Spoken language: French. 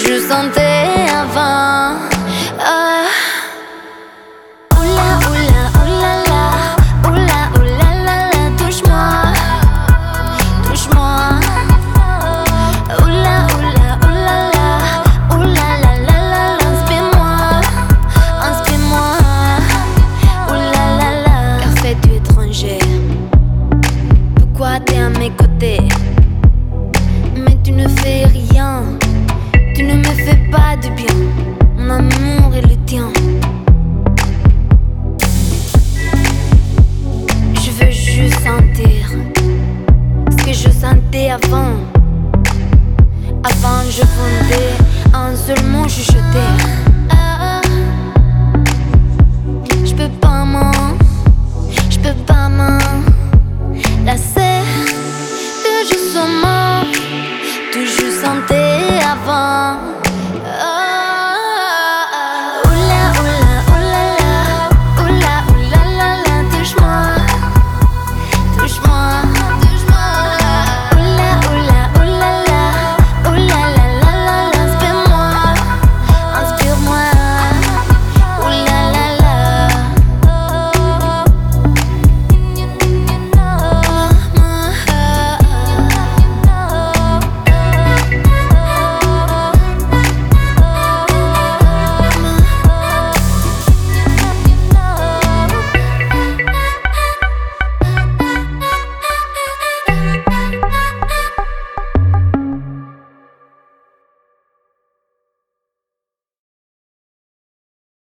je sentais avant. Ah. Oula, oula, oula la, oula, oula la la, touche-moi, touche-moi. Oula, oula, oula la, oula la la la la, inspire-moi, oula la la. Car fais-tu étranger? Pourquoi t'es à mes côtés? Mais tu ne fais rien, tu ne me fais pas de bien. Mon amour est le tien. Je veux juste sentir